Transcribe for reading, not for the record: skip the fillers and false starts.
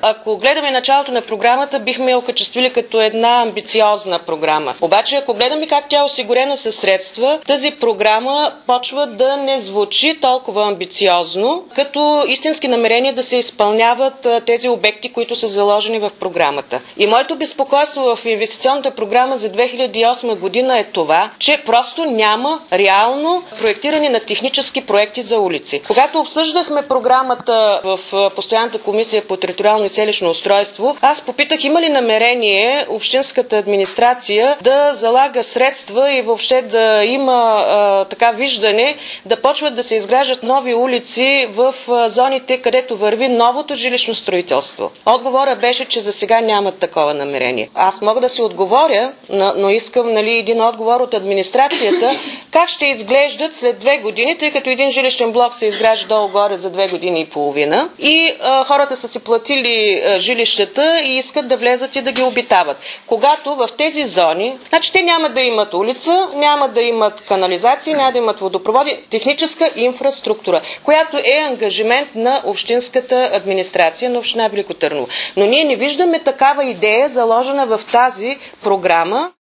ако гледаме началото на програмата, бихме я окачествили като една амбициозна програма. Обаче, ако гледаме как тя е осигурена със средства, тази програма почва да не звучи толкова амбициозно, като истински намерение да се изпълняват тези обекти, които са заложени в програмата. И моето безпокойство в инвестиционната програма за 2008 година е това, че просто няма реално проектиране на технически проекти за улици. Когато обсъждахме програмата в Постоянната комисия по териториално и селищно устройство, аз попитах има ли намерение общинската администрация да залага средства и въобще да има така виждане да почват да се изграждат нови улици в зоните, където върви новото жилищно строителство. Отговорът беше, че за сега нямат такова намерение. Аз мога да си отговоря, но искам един отговор от администрацията, как ще изглеждат след 2 години, тъй като един жилищен блок се изгражда долу-горе за 2 години и половина и хората са си платили жилищата и искат да влезат и да ги обитават. Когато в тези зони, значи те няма да имат улица, няма да имат канализации, няма да имат водопроводи, техническа инфраструктура, която е ангажимент на общинската администрация на община Велико Търново. Но ние не виждаме такава идея заложена в тази програма.